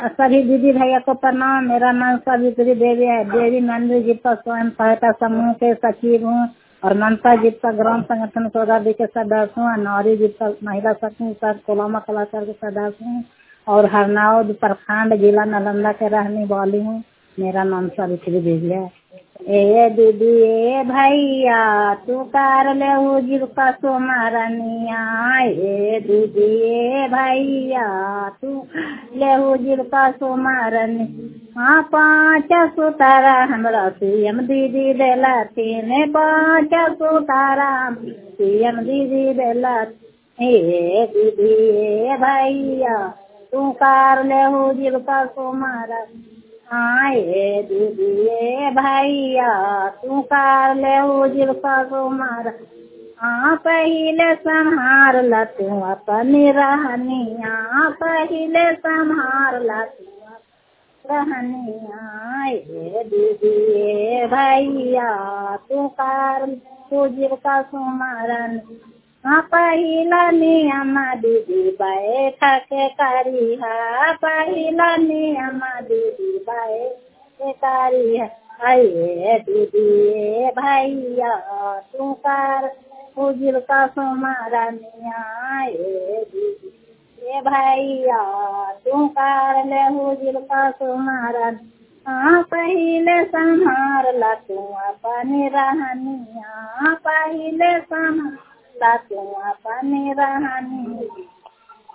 सभी दीदी भैया को प्रणाम। मेरा नाम सावित्री देवी है। देवी मंदिर जिप्पा स्वयं सहायता समूह के सचिव हूँ और ममता जिप्पा ग्राम संगठन सौदादी के सदस्य हूँ। नौरी जिप्पा महिला समूह कोलामा कलाकार के सदस्य हूँ और हरनौद प्रखंड जिला नालंदा के रहने वाली हूँ। मेरा नाम सावित्री देवी है। ए दीदी ए भैया तू कर ले हुजूर का सोमारनिया। ए दीदी ए भैया तू ले हुजूर का सोमारनी। हाँ 5 सुतारा हमरा सीएम दीदी देला तीन 5 सुतारा सीएम दीदी देला। ए दीदी ए भैया तू कर ले हुजूर का सोमारनी। आए दीदी ए भैया तू कर ले हुजूर का सोमारा। पहले संहार ला तू अपनी रहनिया। पहले संहार ला तू रहनिया। ए दीदी ए भैया तू कर हुजूर का सोमारन। पहिला नियम दीदी बैठक करी है। पहिला नियम दीदी बैठक करी है। अये दीदी ए भैया तू कर हुजूर का सोमारनिया। ए दीदी ए भैया तू कर ले हुजूर का सोमारन। पहले संहार ला तू अपनी रहनिया। पहले संहार ला तू अपनी रहनी।